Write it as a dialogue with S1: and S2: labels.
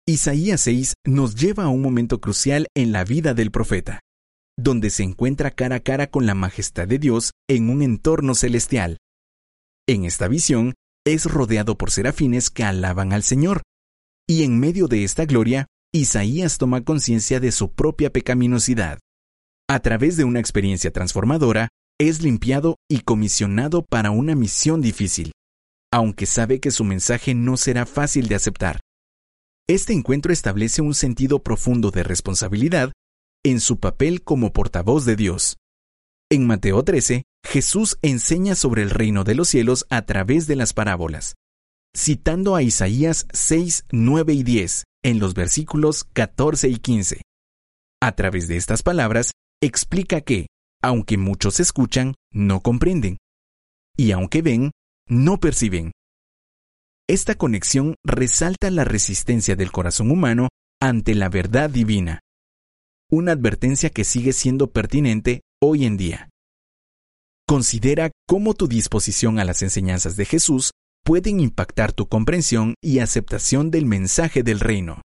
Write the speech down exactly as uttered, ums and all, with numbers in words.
S1: Isaías seis nos lleva a un momento crucial en la vida del profeta, donde se encuentra cara a cara con la majestad de Dios en un entorno celestial. En esta visión, es rodeado por serafines que alaban al Señor, y en medio de esta gloria, Isaías toma conciencia de su propia pecaminosidad. A través de una experiencia transformadora, es limpiado y comisionado para una misión difícil, aunque sabe que su mensaje no será fácil de aceptar. Este encuentro establece un sentido profundo de responsabilidad en su papel como portavoz de Dios. En Mateo trece, Jesús enseña sobre el reino de los cielos a través de las parábolas, citando a Isaías seis, nueve y diez en los versículos catorce y quince. A través de estas palabras, explica que, aunque muchos escuchan, no comprenden, y aunque ven, no perciben. Esta conexión resalta la resistencia del corazón humano ante la verdad divina, una advertencia que sigue siendo pertinente hoy en día. Considera cómo tu disposición a las enseñanzas de Jesús pueden impactar tu comprensión y aceptación del mensaje del reino.